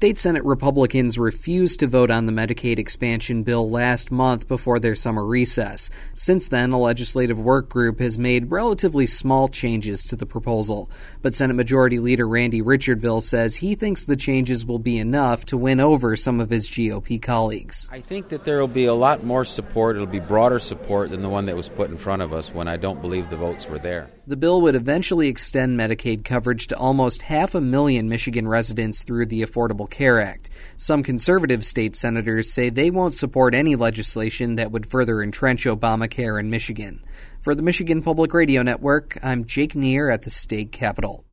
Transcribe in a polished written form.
State Senate Republicans refused to vote on the Medicaid expansion bill last month before their summer recess. Since then, a legislative work group has made relatively small changes to the proposal. But Senate Majority Leader Randy Richardville says he thinks the changes will be enough to win over some of his GOP colleagues. I think that there will be a lot more support. It'll be broader support than the one that was put in front of us when I don't believe the votes were there. The bill would eventually extend Medicaid coverage to almost 500,000 Michigan residents through the Affordable Care Act. Some conservative state senators say they won't support any legislation that would further entrench Obamacare in Michigan. For the Michigan Public Radio Network, I'm Jake Neer at the state capitol.